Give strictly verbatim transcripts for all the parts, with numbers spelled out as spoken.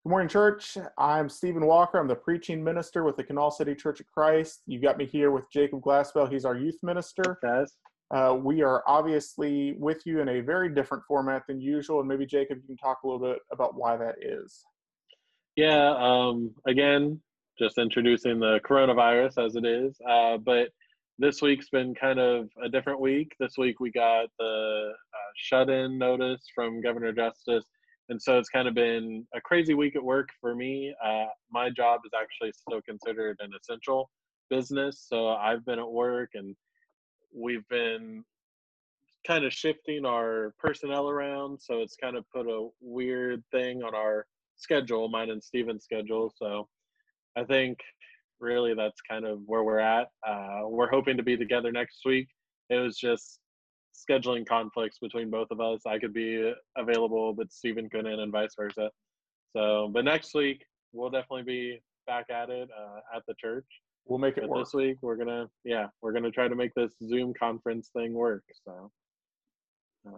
Good morning, church. I'm Stephen Walker. I'm the preaching minister with the Canal City Church of Christ. You've got me here with Jacob Glassbell. He's our youth minister. Guys. Uh, we are obviously with you in a very different format than usual, and maybe, Jacob, you can talk a little bit about why that is. Yeah, um, again, just introducing the coronavirus as it is, uh, but this week's been kind of a different week. This week we got the uh, shut-in notice from Governor Justice, and so it's kind of been a crazy week at work for me. Uh, my job is actually still considered an essential business, so I've been at work, and we've been kind of shifting our personnel around, so it's kind of put a weird thing on our schedule, mine and Steven's schedule. So I think really that's kind of where we're at. Uh, we're hoping to be together next week. It was just scheduling conflicts between both of us. I could be available, but Steven couldn't, and vice versa. So, but next week we'll definitely be back at it uh, at the church. We'll make it but work. This week we're gonna, yeah, we're gonna try to make this Zoom conference thing work. So, um,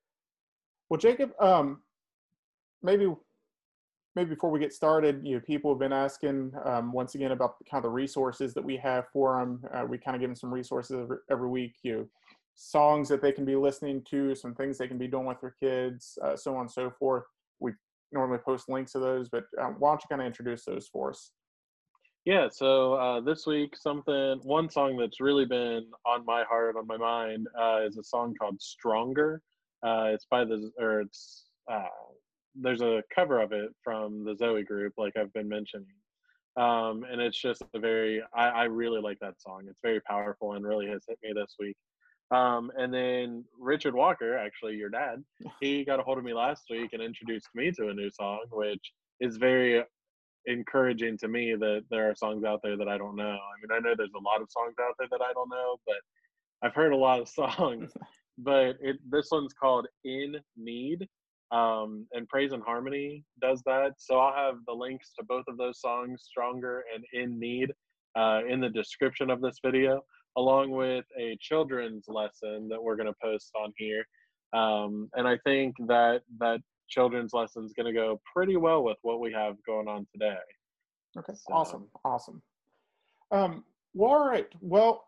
well, Jacob, um, maybe. Maybe before we get started, you know, people have been asking um, once again about the kind of the resources that we have for them. Uh, we kind of give them some resources every, every week, you know, songs that they can be listening to, some things they can be doing with their kids, uh, so on and so forth. We normally post links to those, but uh, why don't you kind of introduce those for us? Yeah, so uh, this week, something, one song that's really been on my heart, on my mind, uh, is a song called Stronger. Uh, it's by the, or it's, uh, there's a cover of it from the Zoe group, like I've been mentioning. Um, and it's just a very, I, I really like that song. It's very powerful and really has hit me this week. Um, and then Richard Walker, actually your dad, he got a hold of me last week and introduced me to a new song, which is very encouraging to me that there are songs out there that I don't know. I mean, I know there's a lot of songs out there that I don't know, but I've heard a lot of songs. But it, this one's called In Need. Um, and Praise and Harmony does that. So I'll have the links to both of those songs, Stronger and In Need, uh, in the description of this video, along with a children's lesson that we're going to post on here. Um, and I think that that children's lesson is going to go pretty well with what we have going on today. Okay, So. awesome, awesome. Um, well, all right, well,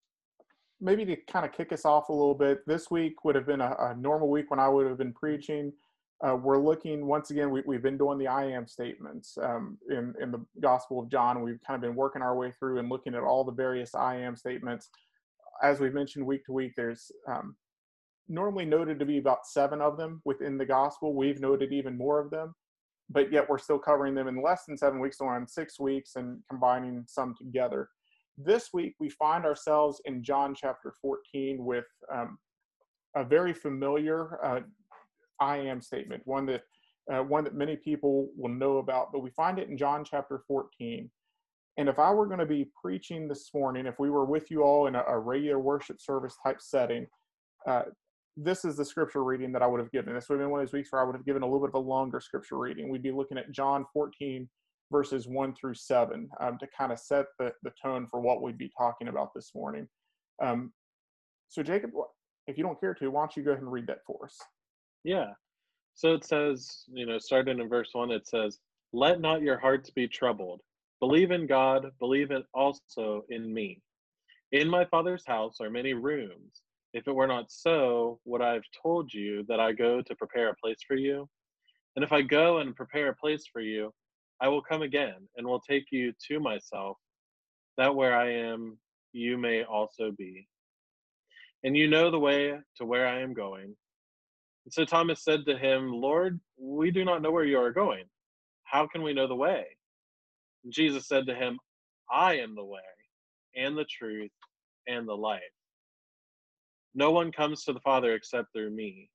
maybe to kind of kick us off a little bit, this week would have been a, a normal week when I would have been preaching. Uh, we're looking, once again, we, we've been doing the I am statements um, in, in the Gospel of John. We've kind of been working our way through and looking at all the various I am statements. As we've mentioned week to week, there's um, normally noted to be about seven of them within the Gospel. We've noted even more of them, but yet we're still covering them in less than seven weeks, so around six weeks and combining some together. This week, we find ourselves in John chapter fourteen with um, a very familiar uh, I am statement, one that uh, one that many people will know about, but we find it in John chapter fourteen. And if I were going to be preaching this morning, if we were with you all in a, a regular worship service type setting, uh, this is the scripture reading that I would have given. This would have been one of those weeks where I would have given a little bit of a longer scripture reading. We'd be looking at John fourteen, verses one through seven, um, to kind of set the, the tone for what we'd be talking about this morning. Um, so, Jacob, if you don't care to, why don't you go ahead and read that for us? Yeah. So it says, you know, starting in verse one, it says, "Let not your hearts be troubled. Believe in God, believe in also in me. In my Father's house are many rooms. If it were not so, would I have told you that I go to prepare a place for you? And if I go and prepare a place for you, I will come again and will take you to myself, that where I am, you may also be. And you know the way to where I am going." And so Thomas said to him, "Lord, we do not know where you are going. How can we know the way?" And Jesus said to him, "I am the way and the truth and the life. No one comes to the Father except through me.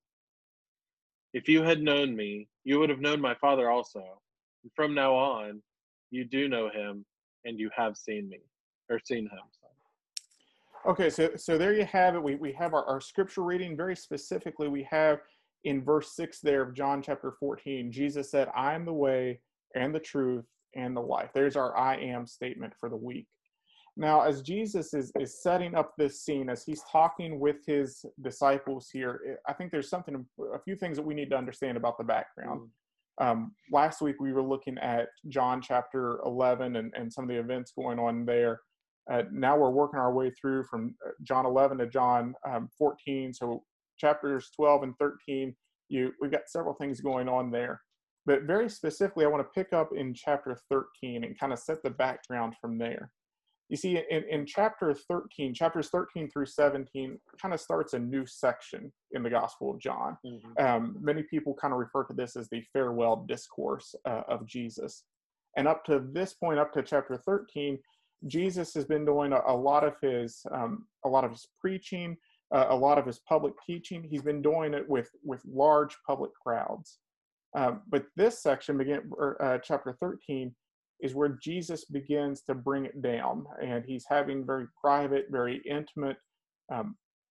If you had known me, you would have known my Father also. And from now on, you do know him and you have seen me," or seen him. So. Okay, so so there you have it. We, we have our, our scripture reading. Very specifically, we have in verse six there of John chapter fourteen, Jesus said, "I am the way and the truth and the life." There's our I am statement for the week. Now, as Jesus is, is setting up this scene, as he's talking with his disciples here, I think there's something, a few things that we need to understand about the background. Um, last week we were looking at John chapter eleven and, and some of the events going on there. Uh, now we're working our way through from John eleven to John um, fourteen. So chapters twelve and thirteen, you we've got several things going on there. But very specifically, I want to pick up in chapter thirteen and kind of set the background from there. You see, in, in chapter thirteen, chapters thirteen through seventeen kind of starts a new section in the Gospel of John. Mm-hmm. Um, many people kind of refer to this as the farewell discourse uh, of Jesus. And up to this point, up to chapter thirteen, Jesus has been doing a, a lot of his um, a lot of his preaching, uh, a lot of his public teaching. He's been doing it with with large public crowds. Um, but this section, begin or, uh, chapter thirteen, is where Jesus begins to bring it down, and he's having very private, very intimate um,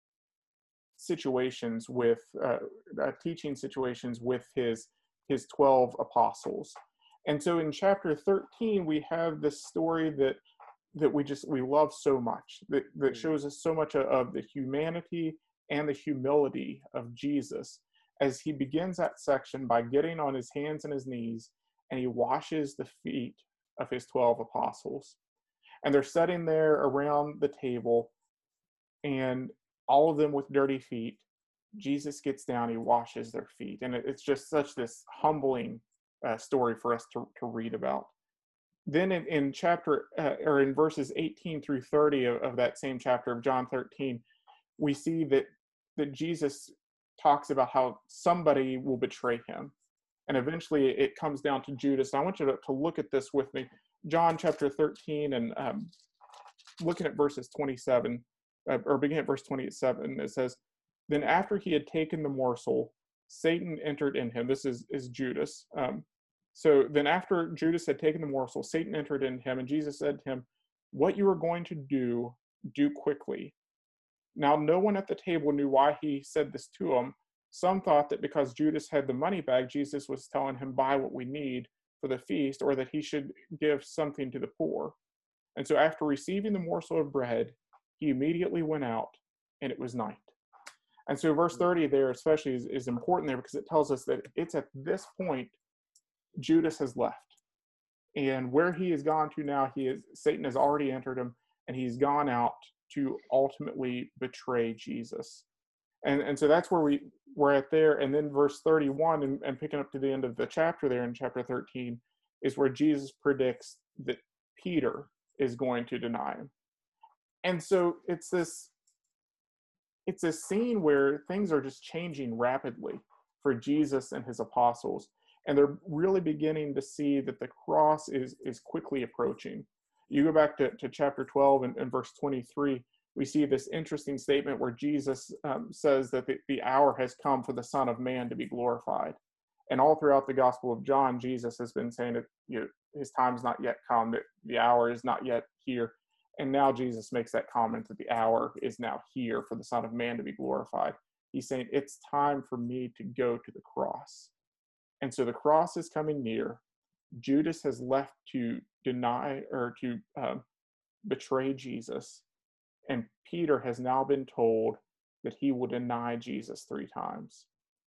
situations with uh, uh, teaching situations with his his twelve apostles. And so in chapter thirteen, we have this story that that we just we love so much, that, that shows us so much of the humanity and the humility of Jesus, as he begins that section by getting on his hands and his knees, and he washes the feet of his twelve apostles. And they're sitting there around the table, and all of them with dirty feet. Jesus gets down, he washes their feet. And it, it's just such this humbling uh, story for us to, to read about. Then in, in chapter, uh, or in verses eighteen through thirty of, of that same chapter of John thirteen, we see that, that Jesus talks about how somebody will betray him. And eventually it comes down to Judas. I want you to, to look at this with me. John chapter thirteen, and um, looking at verses twenty-seven, uh, or beginning at verse twenty-seven, it says, "Then after he had taken the morsel, Satan entered in him." This is, is Judas. Um, so then after Judas had taken the morsel, Satan entered in him, and Jesus said to him, "What you are going to do, do quickly." Now no one at the table knew why he said this to him. Some thought that because Judas had the money bag, Jesus was telling him, "Buy what we need for the feast," or that he should give something to the poor. And so after receiving the morsel of bread, he immediately went out, and it was night. And so verse thirty there especially is, is important there, because it tells us that it's at this point Judas has left. And where he has gone to now, he is Satan has already entered him, and he's gone out to ultimately betray Jesus. And, and so that's where we, we're at there. And then verse thirty-one, and, and picking up to the end of the chapter there in chapter thirteen, is where Jesus predicts that Peter is going to deny him. And so it's this, it's a scene where things are just changing rapidly for Jesus and his apostles. And they're really beginning to see that the cross is, is quickly approaching. You go back to, to chapter twelve and, and verse twenty-three, we see this interesting statement where Jesus um, says that the, the hour has come for the Son of Man to be glorified. And all throughout the Gospel of John, Jesus has been saying that, you know, his time's not yet come, that the hour is not yet here. And now Jesus makes that comment that the hour is now here for the Son of Man to be glorified. He's saying, it's time for me to go to the cross. And so the cross is coming near. Judas has left to deny or to um, betray Jesus. And Peter has now been told that he will deny Jesus three times.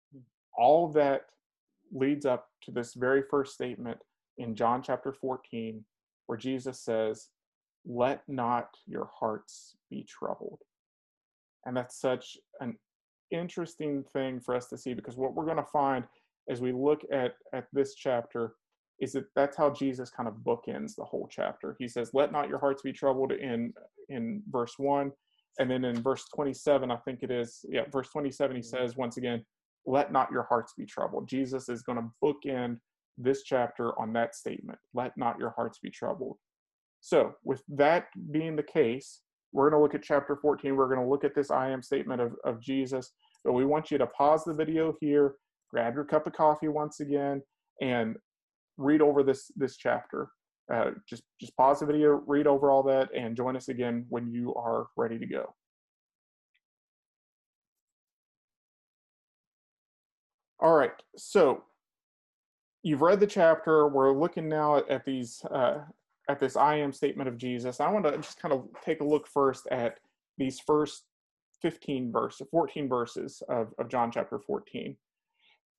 All of that leads up to this very first statement in John chapter fourteen, where Jesus says, "Let not your hearts be troubled." And that's such an interesting thing for us to see, because what we're going to find as we look at, at this chapter is that that's how Jesus kind of bookends the whole chapter. He says, "Let not your hearts be troubled" in, in verse one. And then in verse twenty-seven, I think it is, yeah, verse twenty-seven, he says, once again, "Let not your hearts be troubled." Jesus is going to bookend this chapter on that statement. Let not your hearts be troubled. So with that being the case, we're going to look at chapter fourteen. We're going to look at this I am statement of, of Jesus. But we want you to pause the video here, grab your cup of coffee once again, and read over this, this chapter. Uh, just, just pause the video, read over all that, and join us again when you are ready to go. All right, so you've read the chapter. We're looking now at, at these uh, at this I am statement of Jesus. I want to just kind of take a look first at these first fifteen verses, fourteen verses of, of John chapter fourteen.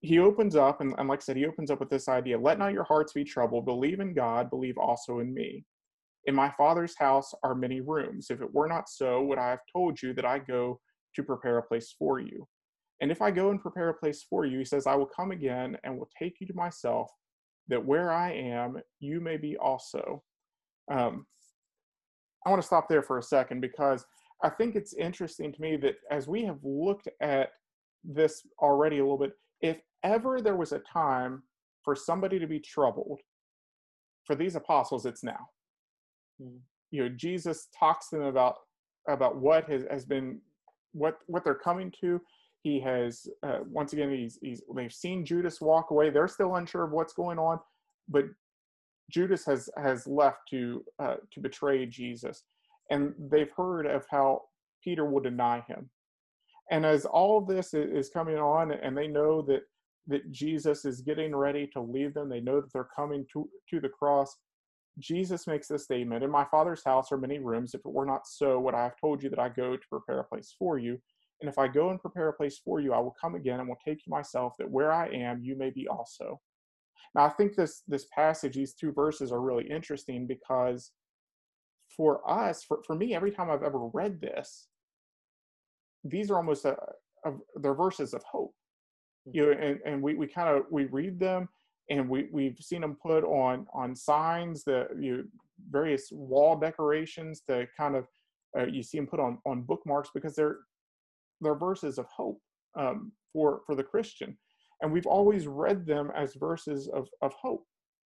he opens up, and, and like I said, he opens up with this idea: let not your hearts be troubled. Believe in God, believe also in me. In my Father's house are many rooms. If it were not so, would I have told you that I go to prepare a place for you? And if I go and prepare a place for you, he says, I will come again and will take you to myself, that where I am, you may be also. Um, I want to stop there for a second, because I think it's interesting to me that as we have looked at this already a little bit, if ever there was a time for somebody to be troubled, for these apostles, it's now. Mm. You know, Jesus talks to them about about what has, has been, what what they're coming to. He has uh, once again, he's he's they've seen Judas walk away. They're still unsure of what's going on, but Judas has has left to uh, to betray Jesus, and they've heard of how Peter will deny him. And as all of this is coming on, and they know that that Jesus is getting ready to leave them, they know that they're coming to to the cross. Jesus makes this statement: in my Father's house are many rooms. If it were not so, would I have told you that I go to prepare a place for you? And if I go and prepare a place for you, I will come again and will take you myself, that where I am, you may be also. Now, I think this this passage, these two verses, are really interesting, because for us, for, for me, every time I've ever read this, these are almost a, a they're verses of hope. You know, and, and we, we kind of we read them, and we we've seen them put on on signs, the you know, various wall decorations, to kind of uh, you see them put on on bookmarks, because they're they're verses of hope um, for for the Christian, and we've always read them as verses of of hope.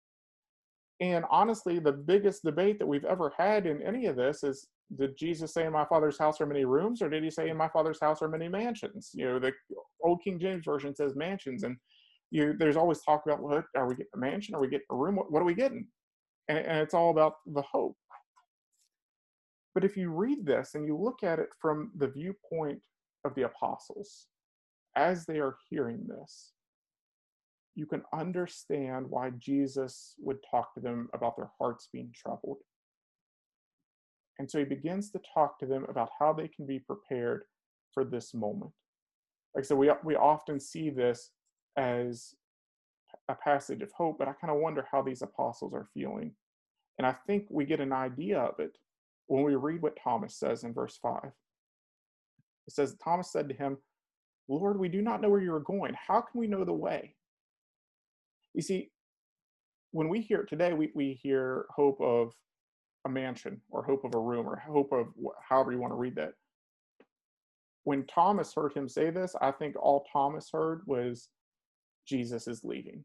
And honestly, the biggest debate that we've ever had in any of this is, did Jesus say in my Father's house are many rooms, or did he say in my Father's house are many mansions? You know, the old King James Version says mansions, and you there's always talk about, what are we getting, a mansion? Are we getting a room? What, what are we getting? And, and it's all about the hope. But if you read this and you look at it from the viewpoint of the apostles, as they are hearing this, you can understand why Jesus would talk to them about their hearts being troubled. And so he begins to talk to them about how they can be prepared for this moment. Like I said, we, we often see this as a passage of hope, but I kind of wonder how these apostles are feeling. And I think we get an idea of it when we read what Thomas says in verse five. It says, Thomas said to him, Lord, we do not know where you are going. How can we know the way? You see, when we hear it today, we, we hear hope of a mansion, or hope of a room, or hope of however you want to read that. When Thomas heard him say this, I think all Thomas heard was Jesus is leaving.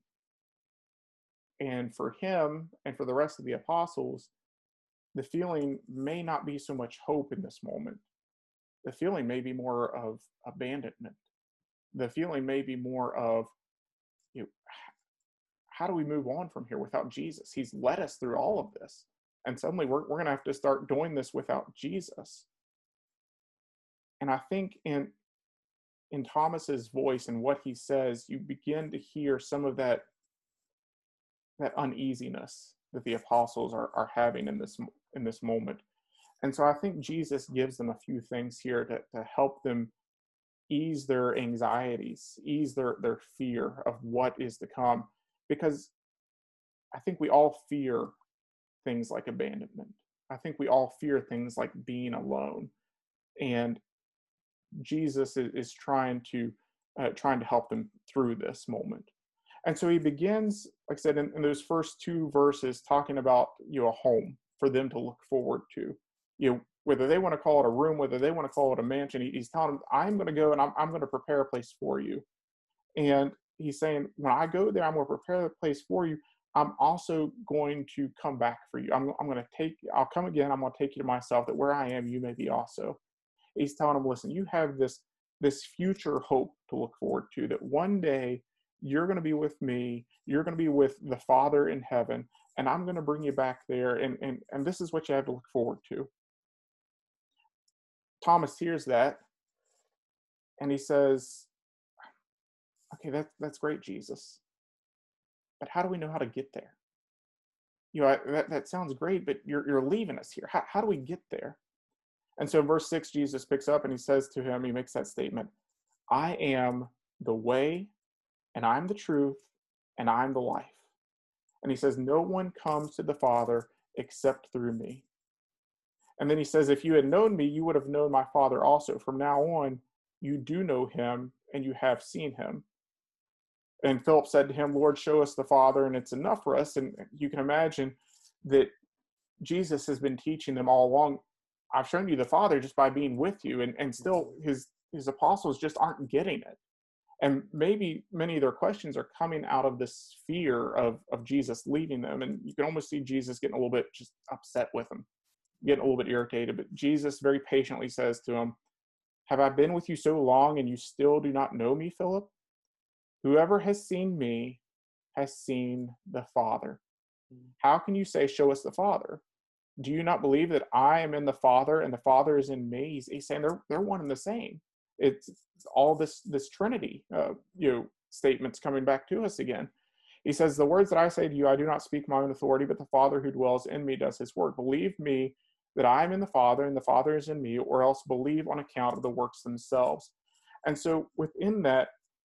And for him and for the rest of the apostles, the feeling may not be so much hope in this moment. The feeling may be more of abandonment. The feeling may be more of, you know, how do we move on from here without Jesus? He's led us through all of this, and suddenly we're, we're going to have to start doing this without Jesus. And I think in in Thomas's voice and what he says, you begin to hear some of that that uneasiness that the apostles are, are having in this in this moment. And so I think Jesus gives them a few things here to, to help them ease their anxieties, ease their, their fear of what is to come. Because I think we all fear things like abandonment. I think we all fear things like being alone. And Jesus is, is trying to uh, trying to help them through this moment. And so he begins, like I said, in, in those first two verses, talking about, you know, a home for them to look forward to. You know, whether they want to call it a room, whether they want to call it a mansion, he, he's telling them, I'm going to go and I'm, I'm going to prepare a place for you. And he's saying, when I go there, I'm going to prepare a place for you. I'm also going to come back for you. I'm, I'm going to take, I'll come again. I'm going to take you to myself, that where I am, you may be also. He's telling them, listen, you have this, this future hope to look forward to, that one day you're going to be with me, you're going to be with the Father in heaven, and I'm going to bring you back there, and, and, and this is what you have to look forward to. Thomas hears that, and he says, okay, that, that's great, Jesus. But how do we know how to get there? You know, that, that sounds great, but you're, you're leaving us here. How, how do we get there? And so in verse six, Jesus picks up and he says to him, he makes that statement, I am the way, and I'm the truth, and I'm the life. And he says, no one comes to the Father except through me. And then he says, if you had known me, you would have known my Father also. From now on, you do know him, and you have seen him. And Philip said to him, Lord, show us the Father, and it's enough for us. And you can imagine that Jesus has been teaching them all along, I've shown you the Father just by being with you. And, and still his, his apostles just aren't getting it. And maybe many of their questions are coming out of this fear of, of Jesus leaving them. And you can almost see Jesus getting a little bit just upset with them, getting a little bit irritated. But Jesus very patiently says to him, have I been with you so long and you still do not know me, Philip? Whoever has seen me has seen the Father. How can you say, show us the Father? Do you not believe that I am in the Father and the Father is in me? He's, he's saying they're, they're one and the same. It's all this, this Trinity, uh, you know, statements coming back to us again. He says, the words that I say to you, I do not speak my own authority, but the Father who dwells in me does his work. Believe me that I am in the Father and the Father is in me, or else believe on account of the works themselves. And so within that,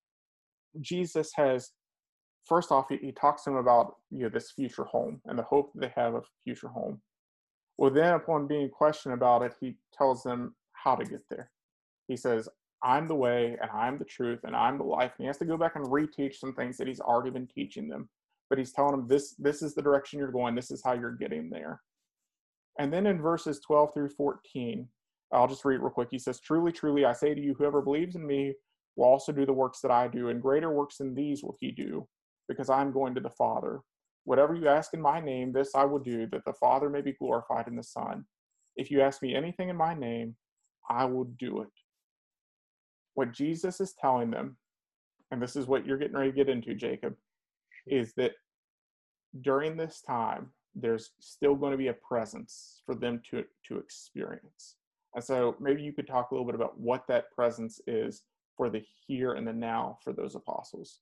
Jesus has, first off, he, he talks to them about, you know, this future home and the hope that they have of future home. Well, then upon being questioned about it, he tells them how to get there. He says, I'm the way and I'm the truth and I'm the life. And he has to go back and reteach some things that he's already been teaching them. But he's telling them this, this is the direction you're going. This is how you're getting there. And then in verses twelve through fourteen, I'll just read it real quick. He says, truly, truly, I say to you, whoever believes in me will also do the works that I do, and greater works than these will he do, because I'm going to the Father. Whatever you ask in my name, this I will do, that the Father may be glorified in the Son. If you ask me anything in my name, I will do it. What Jesus is telling them, and this is what you're getting ready to get into, Jacob, is that during this time, there's still going to be a presence for them to, to experience. And so maybe you could talk a little bit about what that presence is for the here and the now for those apostles.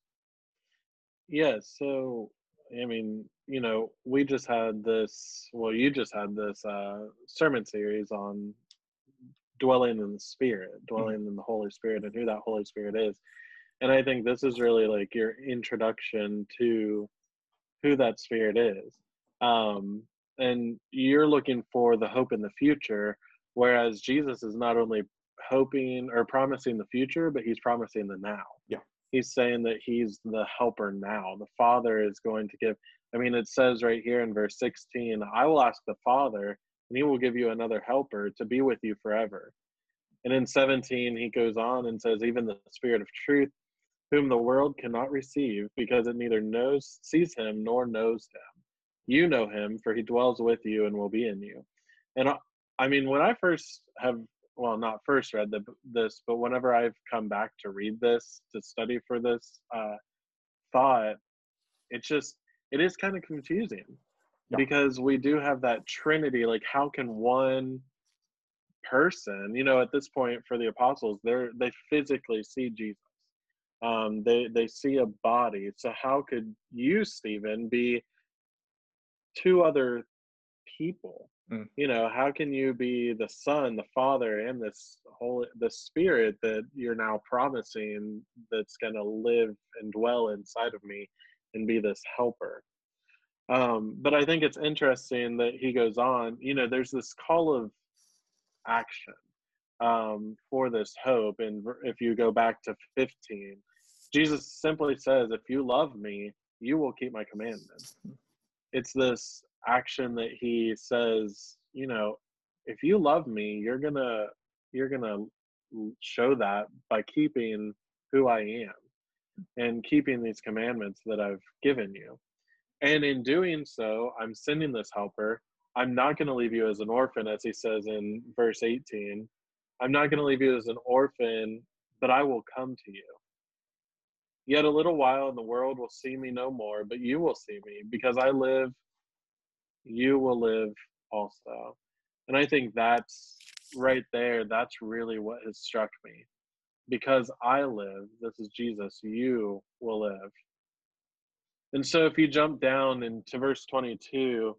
Yeah, so I mean, you know, we just had this, well, you just had this uh, sermon series on dwelling in the Spirit, dwelling mm-hmm. in the Holy Spirit, and who that Holy Spirit is. And I think this is really like your introduction to who that Spirit is. Um, and you're looking for the hope in the future, whereas Jesus is not only hoping or promising the future, but he's promising the now. Yeah. He's saying that he's the helper now. The Father is going to give, I mean, it says right here in verse sixteen, I will ask the Father, and he will give you another helper to be with you forever. And in seventeen, he goes on and says, even the Spirit of truth, whom the world cannot receive, because it neither knows, sees him, nor knows him. You know him, for he dwells with you and will be in you. And I, I mean, when I first have, well, not first read the, this, but whenever I've come back to read this, to study for this uh, thought, it's just, it is kind of confusing. Yeah. Because we do have that Trinity. Like, how can one person, you know, at this point for the apostles, they're, they physically see Jesus. Um, they, they see a body. So how could you, Stephen, be two other people? Mm. You know, how can you be the Son, the Father, and this whole the Spirit that you're now promising that's going to live and dwell inside of me and be this helper? Um, but I think it's interesting that he goes on, you know, there's this call of action um, for this hope. And if you go back to fifteen, Jesus simply says, if you love me, you will keep my commandments. It's this action that he says, you know, if you love me, you're gonna you're gonna show that by keeping who I am and keeping these commandments that I've given you. And in doing so, I'm sending this helper. I'm not going to leave you as an orphan, as he says in verse eighteen. I'm not going to leave you as an orphan, but I will come to you. Yet a little while and the world will see me no more, but you will see me. Because I live, you will live also. And I think that's right there, that's really what has struck me. Because I live, this is Jesus, you will live. And so if you jump down into verse twenty-two,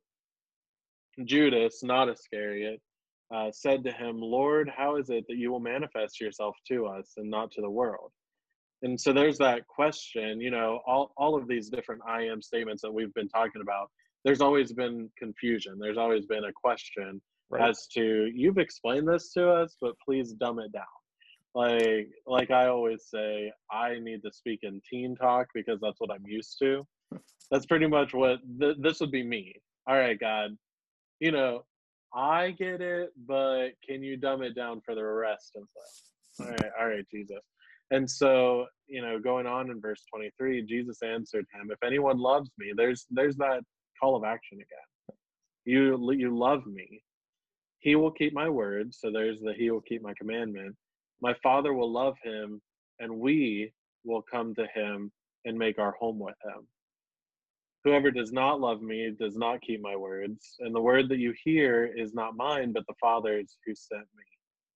Judas, not Iscariot, uh, said to him, Lord, how is it that you will manifest yourself to us and not to the world? And so there's that question, you know, all, all of these different I am statements that we've been talking about, there's always been confusion. There's always been a question Right. as to, you've explained this to us, but please dumb it down. Like, like I always say, I need to speak in teen talk because that's what I'm used to. That's pretty much what th- this would be me. All right, God, you know, I get it, but can you dumb it down for the rest of us? All right, all right, Jesus. And so, you know, going on in verse twenty-three, Jesus answered him, "If anyone loves me," there's there's that call of action again. You you love me. He will keep my word. So there's the he will keep my commandment. My Father will love him, and we will come to him and make our home with him. Whoever does not love me does not keep my words, and the word that you hear is not mine, but the Father's who sent me.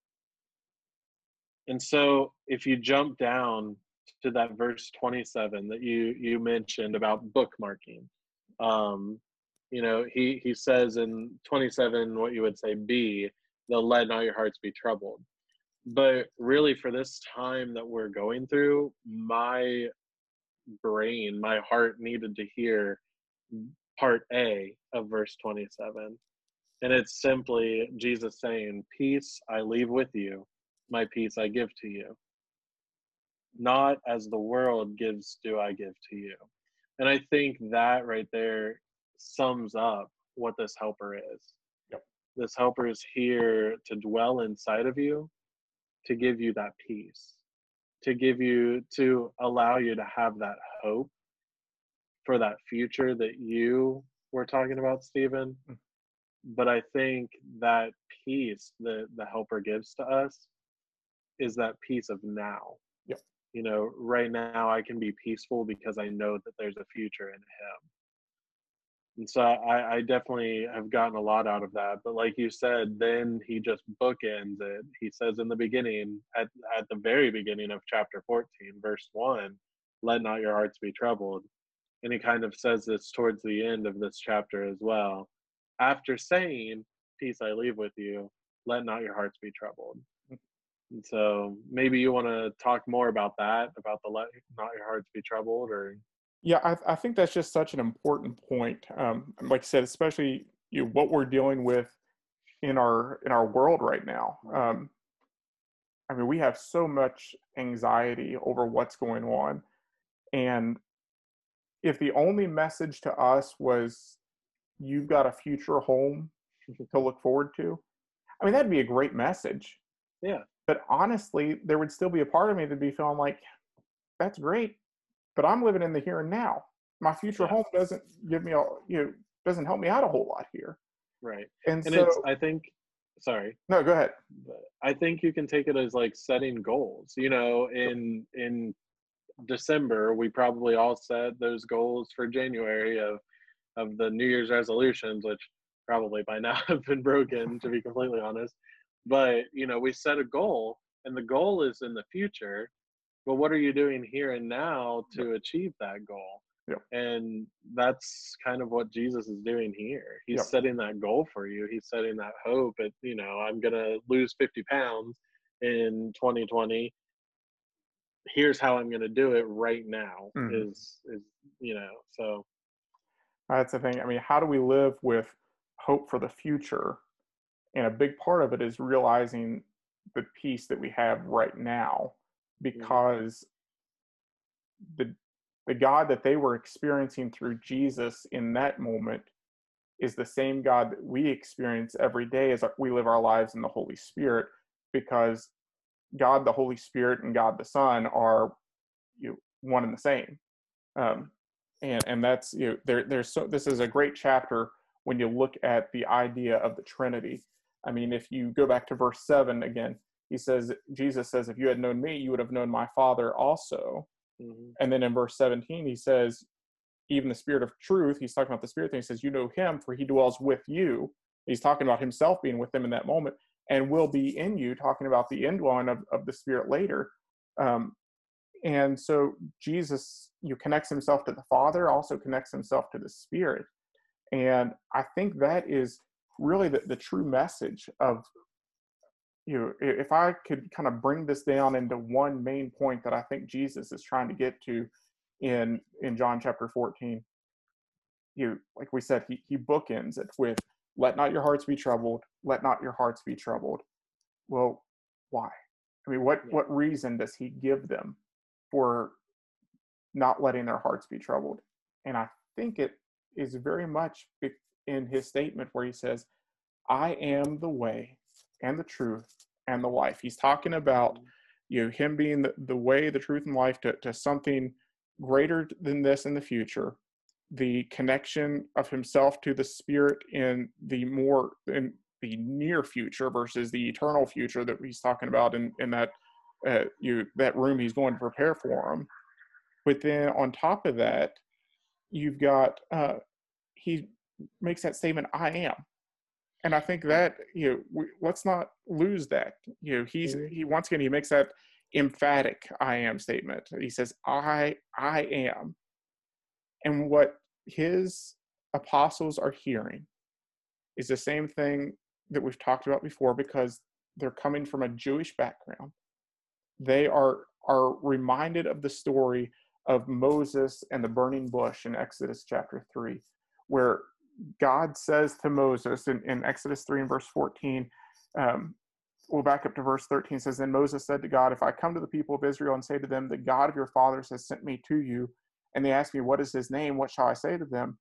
And so if you jump down to that verse twenty-seven that you you mentioned about bookmarking, um, you know, he he says in twenty-seven what you would say B, they'll let not your hearts be troubled. But really for this time that we're going through, my brain, my heart needed to hear part A of verse twenty-seven. And it's simply Jesus saying, "Peace I leave with you, my peace I give to you. Not as the world gives do I give to you." And I think that right there sums up what this helper is. Yep. This helper is here to dwell inside of you, to give you that peace, to give you, to allow you to have that hope for that future that you were talking about, Stephen. Mm. But I think that peace that the helper gives to us is that peace of now. Yep. You know, right now I can be peaceful because I know that there's a future in him. And so I, I definitely have gotten a lot out of that. But like you said, then he just bookends it. He says in the beginning, at, at the very beginning of chapter fourteen, verse one, "Let not your hearts be troubled." And he kind of says this towards the end of this chapter as well. After saying, "Peace I leave with you, let not your hearts be troubled." And so maybe you want to talk more about that, about the let not your hearts be troubled, or Yeah, I, I think that's just such an important point. Um, like I said, especially you know, what we're dealing with in our in our world right now. Um, I mean, we have so much anxiety over what's going on, and if the only message to us was "you've got a future home to look forward to," I mean, that'd be a great message. yeah, But honestly, there would still be a part of me that'd be feeling like, "That's great, but I'm living in the here and now. My future yeah, home doesn't give me a you know doesn't help me out a whole lot here." right. And And it's, so, I think, sorry, no, go ahead. but I think you can take it as like setting goals. You know, in in December, we probably all set those goals for January of of the New Year's resolutions, which probably by now have been broken, to be completely honest. But you know, we set a goal, and the goal is in the future. But what are you doing here and now Yep. to achieve that goal? Yep. And that's kind of what Jesus is doing here. He's Yep. setting that goal for you. He's setting that hope. At, you know, I'm gonna lose fifty pounds in twenty twenty. Here's how I'm gonna do it right now. Mhm. Is is you know so That's the thing. I mean, how do we live with hope for the future? And a big part of it is realizing the peace that we have right now, mhm, because the the God that they were experiencing through Jesus in that moment is the same God that we experience every day as we live our lives in the Holy Spirit, because God the Holy Spirit and God the Son are you know, one and the same. Um, and and that's you know there there's so this is a great chapter when you look at the idea of the Trinity. I mean, if you go back to verse seven again, he says Jesus says, "If you had known me, you would have known my Father also." mhm, And then in verse seventeen, he says, "Even the Spirit of truth," he's talking about the Spirit thing, he says, "You know him, for he dwells with you." He's talking about himself being with them in that moment, "and will be in you," talking about the indwelling of, of the Spirit later. Um, and so Jesus, you know, connects himself to the Father, also connects himself to the Spirit. And I think that is really the, the true message of you know, i- if I could kind of bring this down into one main point that I think Jesus is trying to get to in in John chapter fourteen, you like we said, he he bookends it with let not your hearts be troubled, let not your hearts be troubled. Well, why? I mean, what Yeah. what reason does he give them for not letting their hearts be troubled? And I think it is very much be- in his statement where he says, I am the way and the truth and the life. He's talking about, you know, him being the, the way, the truth, and life to, to something greater than this in the future. The connection of himself to the spirit in the more in the near future versus the eternal future that he's talking about in, in that uh, you that room he's going to prepare for him. But then on top of that, you've got uh, he makes that statement, I am. And I think that, you know, we, let's not lose that. You know, he's Mhm. he once again he makes that emphatic I am statement. He says, I I am. And what his apostles are hearing is the same thing that we've talked about before, because they're coming from a Jewish background. They are are reminded of the story of Moses and the burning bush in Exodus chapter three, where God says to Moses in, in Exodus three and verse fourteen, um, we'll back up to verse thirteen, says, Then Moses said to God, if I come to the people of Israel and say to them, the God of your fathers has sent me to you, and they ask me, what is his name? What shall I say to them?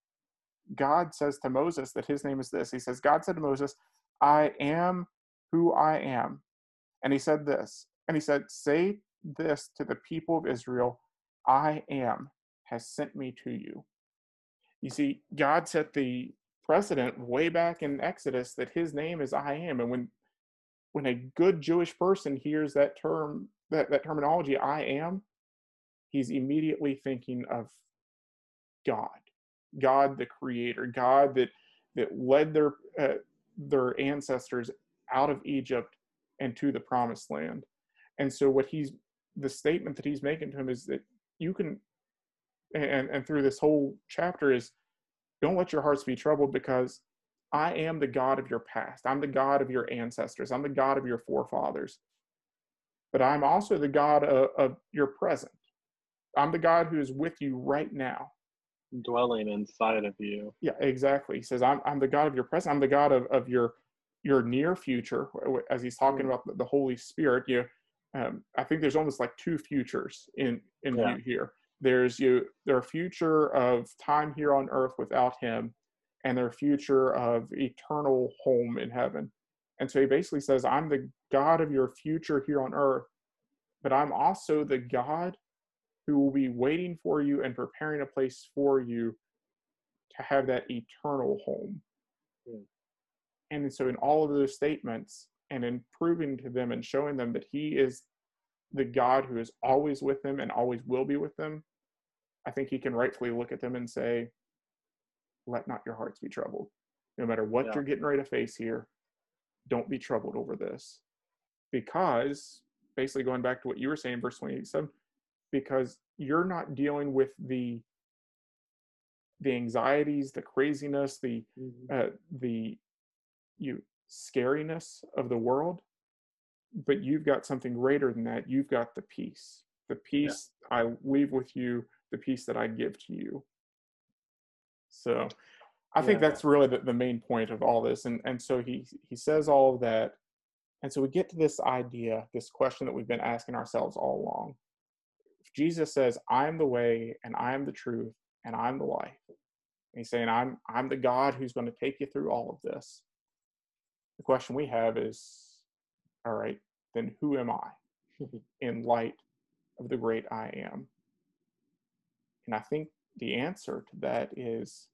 God says to Moses that his name is this. He says, God said to Moses, I am who I am. And he said this, and he said, say this to the people of Israel, I am has sent me to you. You see, God set the precedent way back in Exodus that his name is I am. And when when a good Jewish person hears that term, that, that terminology, I am, he's immediately thinking of God, God the creator, God that that led their uh, their ancestors out of Egypt and to the promised land. And so what he's the statement that he's making to him is that you can and and through this whole chapter is don't let your hearts be troubled, because I am the God of your past. I'm the God of your ancestors. I'm the God of your forefathers. But I'm also the God of, of your present. I'm the God who is with you right now. Dwelling inside of you. Yeah, exactly. He says, I'm, I'm the God of your present. I'm the God of, of your your near future, as he's talking Mm. about the, the Holy Spirit. You, um, I think there's almost like two futures in, in Yeah. view here. There's you, their future of time here on earth without him, and their future of eternal home in heaven. And so he basically says, I'm the God of your future here on earth, but I'm also the God who will be waiting for you and preparing a place for you to have that eternal home. Mm. And so in all of those statements, and in proving to them and showing them that he is the God who is always with them and always will be with them, I think he can rightfully look at them and say, let not your hearts be troubled. No matter what Yeah. you're getting ready to face here, don't be troubled over this. Because, basically going back to what you were saying, verse twenty-seven, because you're not dealing with the the anxieties, the craziness, the Mhm. uh, the you scariness of the world, but you've got something greater than that. You've got the peace, the peace I leave with you, the peace that I give to you. So I think Yeah. that's really the, the main point of all this. And and so he he says all of that. And so we get to this idea, this question that we've been asking ourselves all along. If Jesus says, I'm the way and I'm the truth and I'm the life, and he's saying, I'm I'm the God who's going to take you through all of this. The question we have is, all right, then who am I in light of the great I am? And I think the answer to that is,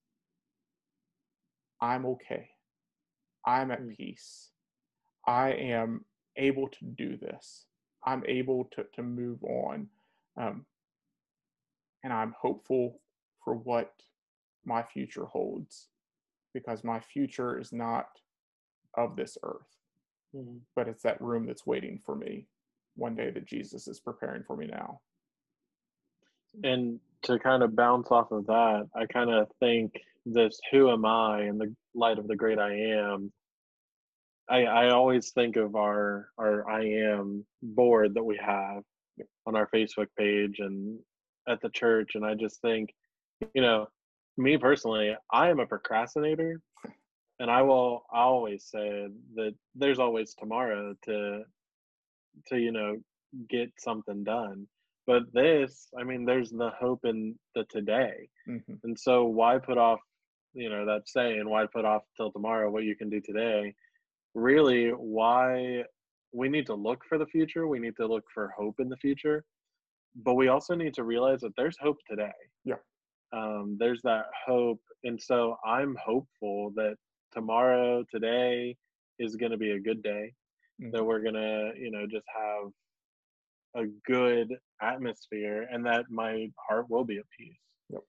I'm okay. I'm at Mm. peace. I am able to do this. I'm able to, to move on. Um, and I'm hopeful for what my future holds, because my future is not of this earth, Mhm. but it's that room that's waiting for me one day that Jesus is preparing for me now. And to kind of bounce off of that, I kind of think this who am I in the light of the great I am I I always think of our our I am board that we have on our Facebook page and at the church, and I just think, you know, me personally, I am a procrastinator, and I will always say that there's always tomorrow to to you know get something done. But this, I mean, there's the hope in the today, Hmm. and so why put off, you know, that saying, why put off till tomorrow what you can do today? Really, why we need to look for the future, we need to look for hope in the future, but we also need to realize that there's hope today. Yeah. Um, there's that hope, and so I'm hopeful that tomorrow, today is going to be a good day. That Hmm. we're gonna, you know, just have a good atmosphere, and that my heart will be at peace. Yep.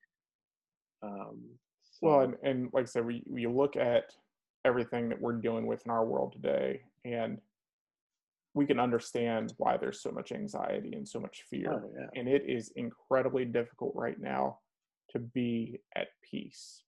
Um, Well, so, and, and like I said, we, we look at everything that we're dealing with in our world today, and we can understand why there's so much anxiety and so much fear. oh yeah, And it is incredibly difficult right now to be at peace.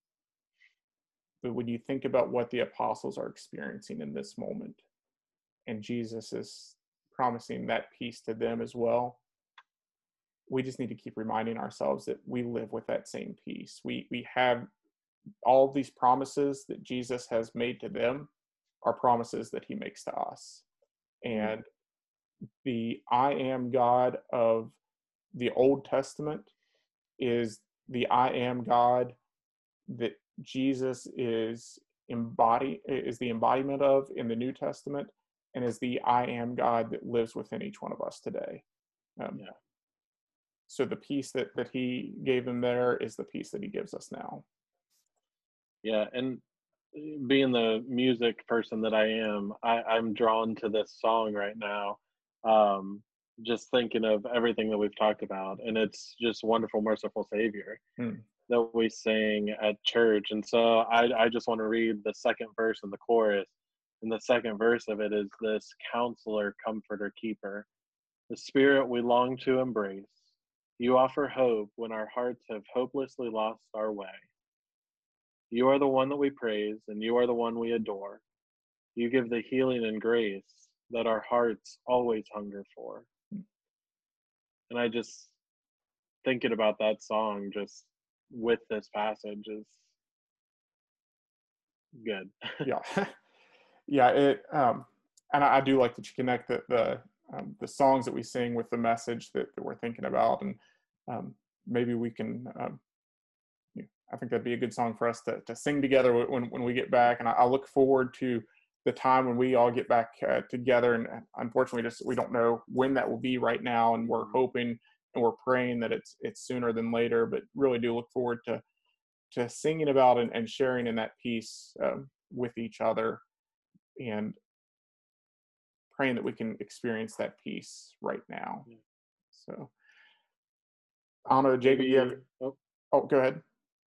But when you think about what the apostles are experiencing in this moment, and Jesus is promising that peace to them as well, we just need to keep reminding ourselves that we live with that same peace. We we have all of these promises that Jesus has made to them are promises that he makes to us. mm, And the I am God of the Old Testament is the I am God that Jesus is embody is the embodiment of in the New Testament, and is the I am God that lives within each one of us today. Um, yeah, so the peace that that he gave them there is the peace that he gives us now. yeah, and being the music person that I am, I, I'm drawn to this song right now. Um, just thinking of everything that we've talked about, and it's just wonderful, merciful Savior Hmm. that we sing at church. And so I, I just want to read the second verse and the chorus. And the second verse of it is this: Counselor, Comforter, Keeper, the Spirit we long to embrace. You offer hope when our hearts have hopelessly lost our way. You are the one that we praise, and you are the one we adore. You give the healing and grace that our hearts always hunger for. And I just thinking about that song just with this passage is good. Yeah. Yeah, it um and I, I do like that you connect the the um, the songs that we sing with the message that, that we're thinking about, and um, maybe we can um, yeah, I think that'd be a good song for us to, to sing together when, when we get back. And I, I look forward to the time when we all get back uh, together. And uh, unfortunately, just we don't know when that will be right now. And we're hoping and we're praying that it's it's sooner than later. But really do look forward to to singing about and, and sharing in that peace um, with each other, and praying that we can experience that peace right now. So I don't know, Jacob. You have Maybe, oh, oh, go ahead.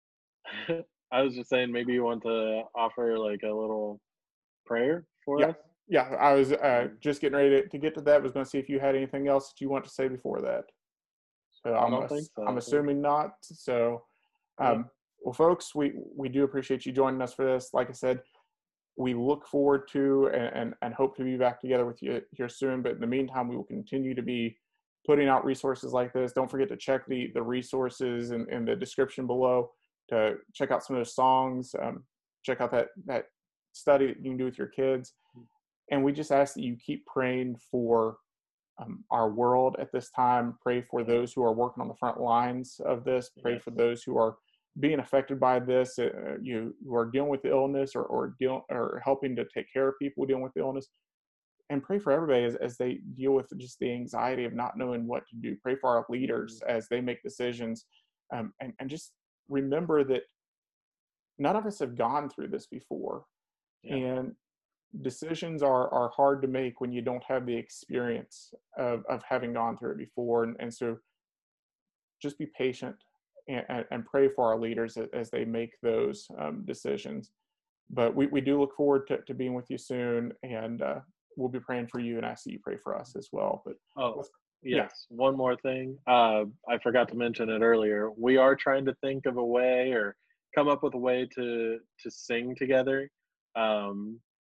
I was just saying, maybe you want to offer like a little prayer for Yeah. us? Yeah. I was uh, Um, just getting ready to, to get to that. Was going to see if you had anything else that you want to say before that. So I I'm don't think ass- I'm so. I think, assuming not. So, yeah, um, well, folks, we we do appreciate you joining us for this. Like I said, we look forward to and, and, and hope to be back together with you here soon. But in the meantime, we will continue to be putting out resources like this. Don't forget to check the the resources in, in the description below to check out some of those songs. Um, check out that that study that you can do with your kids. And we just ask that you keep praying for um, our world at this time. Pray for yeah, those who are working on the front lines of this. Pray yes, for those who are being affected by this. Uh, you who are dealing with illness or or deal or helping to take care of people dealing with illness. And pray for everybody as, as they deal with just the anxiety of not knowing what to do. Pray for our hmm, leaders as they make decisions, um, and and just remember that none of us have gone through this before, yeah, and decisions are are hard to make when you don't have the experience of of having gone through it before. And, and so just be patient and, and, and pray for our leaders as, as they make those um, decisions. But we, we do look forward to, to being with you soon, and uh, we'll be praying for you, and ask that you pray for us as well. But oh, let's, yeah. yes, one more thing. Uh, I forgot to mention it earlier. We are trying to think of a way or come up with a way to to sing together. Um,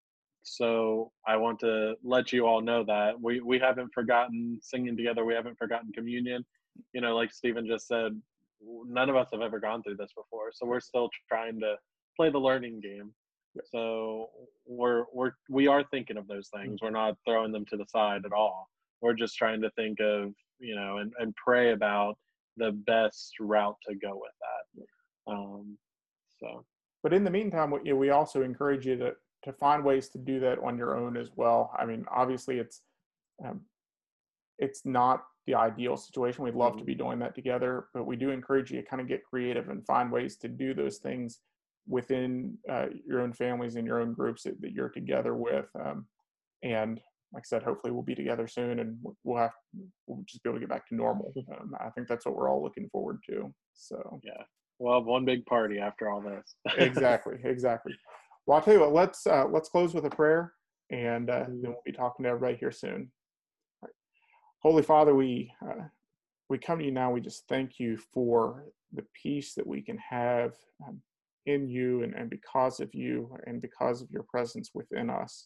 so I want to let you all know that we we haven't forgotten singing together. We haven't forgotten communion. You know, like Stephen just said, none of us have ever gone through this before, so we're still trying to play the learning game. So we're we're we are thinking of those things. We're not throwing them to the side at all. We're just trying to think of, you know, and, and pray about the best route to go with that. Um, so But in the meantime, we, you know, we also encourage you to to find ways to do that on your own as well. I mean, obviously, it's um, it's not the ideal situation. We'd love to mhm. be doing that together, but we do encourage you to kind of get creative and find ways to do those things within uh, your own families and your own groups that, that you're together with. Um, and like I said, hopefully we'll be together soon, and we'll have we'll just be able to get back to normal. Um, I think that's what we're all looking forward to. So Yeah, we'll have one big party after all this. exactly, exactly. Well, I'll tell you what. Let's uh, let's close with a prayer, and uh, then we'll be talking to everybody here soon. All right. Holy Father, we uh, we come to you now. We just thank you for the peace that we can have um, in you, and, and because of you, and because of your presence within us.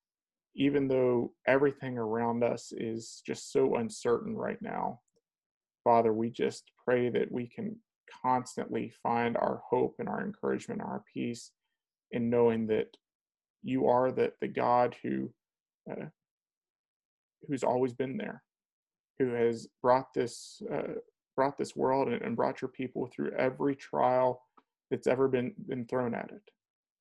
Even though everything around us is just so uncertain right now, Father, we just pray that we can constantly find our hope and our encouragement, our peace in knowing that you are the, the God who uh, who's always been there, who has brought this uh, brought this world and, and brought your people through every trial that's ever been been thrown at it.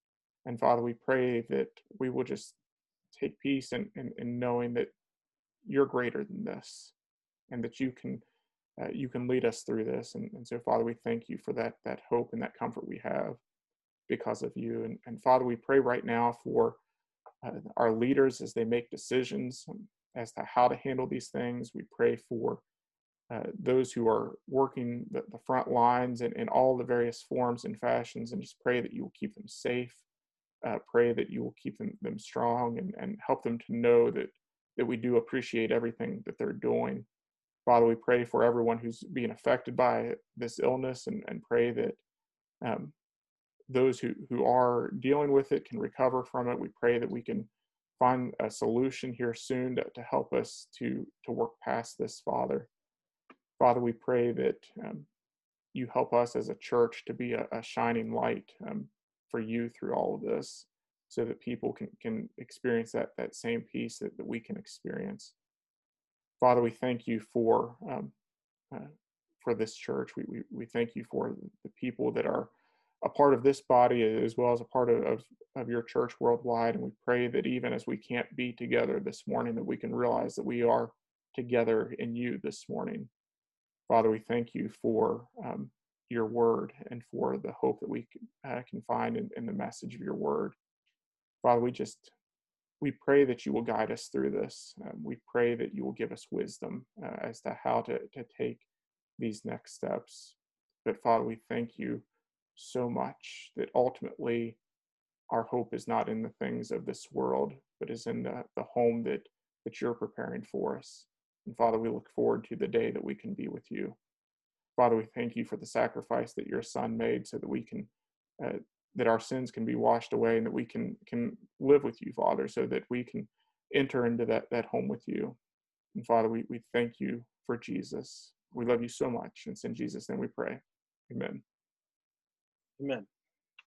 And Father, we pray that we will just take peace in, in, in knowing that you're greater than this, and that you can uh, you can lead us through this. And, and so, Father, we thank you for that that hope and that comfort we have because of you. And, and Father, we pray right now for uh, our leaders as they make decisions as to how to handle these things. We pray for uh, those who are working the, the front lines in, in all the various forms and fashions, and just pray that you will keep them safe. Uh, pray that you will keep them, them strong, and, and help them to know that, that we do appreciate everything that they're doing. Father, we pray for everyone who's being affected by this illness, and, and pray that um, those who, who are dealing with it can recover from it. We pray that we can find a solution here soon to, to help us to, to work past this, Father. Father, we pray that um, you help us as a church to be a, a shining light um, for you through all of this, so that people can, can experience that, that same peace that, that we can experience. Father, we thank you for um, uh, for this church. We, we, we thank you for the people that are a part of this body, as well as a part of, of, of your church worldwide. And we pray that even as we can't be together this morning, that we can realize that we are together in you this morning. Father, we thank you for um, your word, and for the hope that we uh, can find in, in the message of your word. Father, we just we pray that you will guide us through this. Um, we pray that you will give us wisdom uh, as to how to, to take these next steps. But Father, we thank you so much that ultimately our hope is not in the things of this world, but is in the, the home that, that you're preparing for us. And Father, we look forward to the day that we can be with you. Father, we thank you for the sacrifice that your Son made, so that we can, uh, that our sins can be washed away, and that we can can live with you, Father, so that we can enter into that that home with you. And Father, we, we thank you for Jesus. We love you so much. And it's in Jesus' name we pray. Amen. Amen.